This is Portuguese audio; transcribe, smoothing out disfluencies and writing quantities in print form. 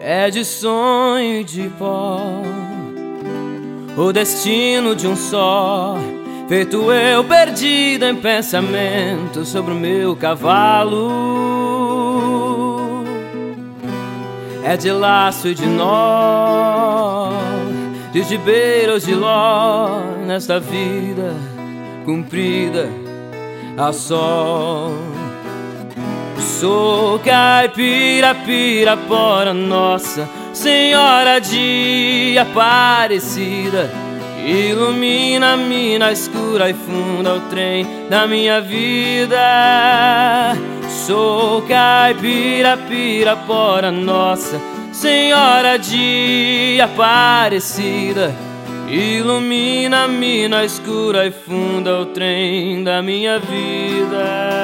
é de sonho e de pó, o destino de um só, feito eu perdido em pensamento sobre o meu cavalo. É de laço e de nó, de gibeira ou de ló, nesta vida cumprida a sol. Sou caipira, pirapora, Nossa Senhora de Aparecida, ilumina a mina escura e funda o trem da minha vida. Sou caipira, pirapora, Nossa Senhora de Aparecida, ilumina a mina escura e funda o trem da minha vida.